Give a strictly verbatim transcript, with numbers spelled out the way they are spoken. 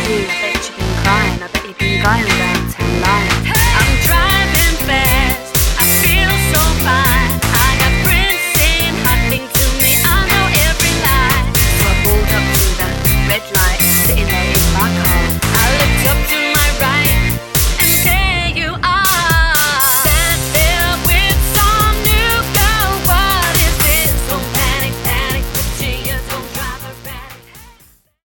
you? I bet you've been crying. I bet you've been going around town lying.